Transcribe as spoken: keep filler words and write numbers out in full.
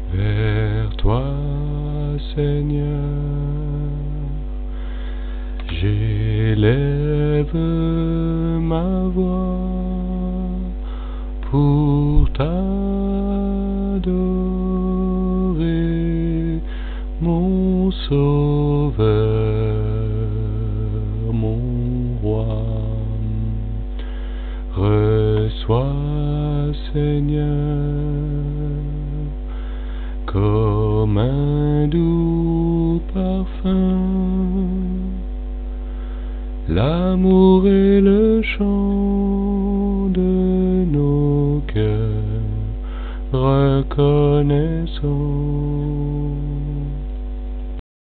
Vers toi, Seigneur, j'élève ma voix pour t'adorer, mon Sauveur, mon Roi. Reçois, Seigneur, comme un doux parfum, l'amour et le chant de nos cœurs reconnaissants.